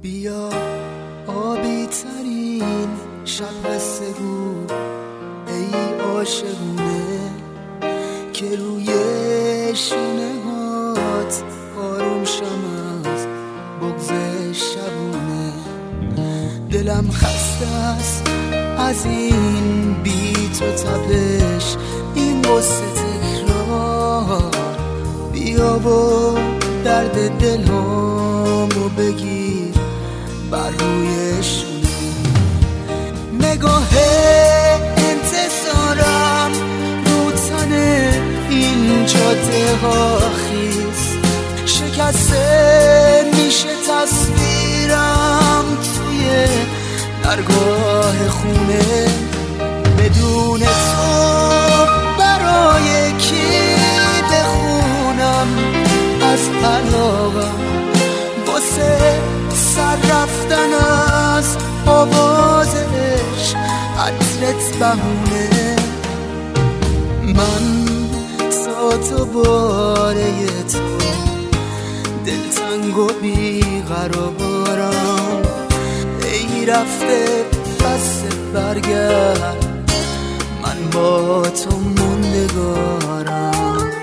بیا آبی ترین شب قصه گو ای عاشقونه که روی شونه هات آروم شم از بغض شبونه. دلم خسته است از این بی تو تپش، این قصه تکرار. بیا و درد دلامو بگیر بر روی شونه. نگاه انتظارم رو تن این جاده ها خیز شکسته میشه تصویرم توی درگاه خونه. بدون تو برای کی بخونم از علاقم واسه سر رفتن از آوازش عطرت بهونه. من ساعت و باره تو دلتنگ و بیقرارم، ای رفته پس برگرد من با تو موندگارم.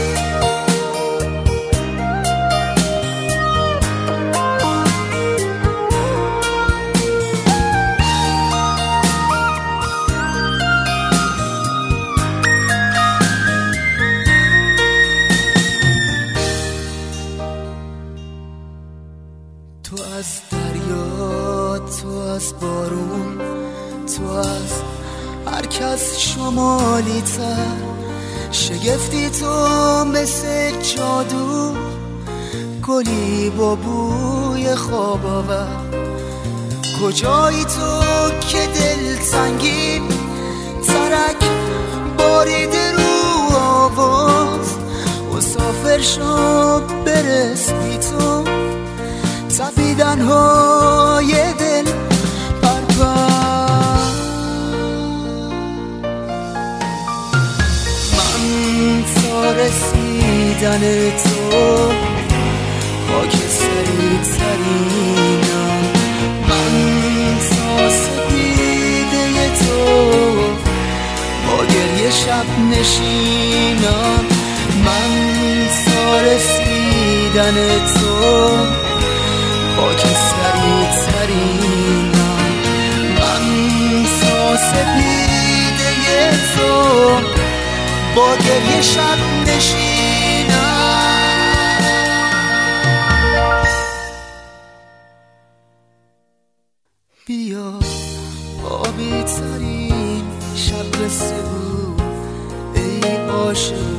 تو از دریا، تو از بارون، تو از هر کس شمالی تر، شگفتی تو مثل جادو، گلی با بوی خواب آور. کجایی تو که دلتنگی ترک باریده رو آواز، مسافر شو برس بی تو تپیدن های دل پرپر. من تا رسیدن تو خاک سری ترینم، من تا سپیده تو با گریه شب نشینم، من تا رسیدن تو خاک سری ترینم، من تا سپیده تو با گریه شب نشینم. بیا آبی ترین شب قصه گو ای عاشق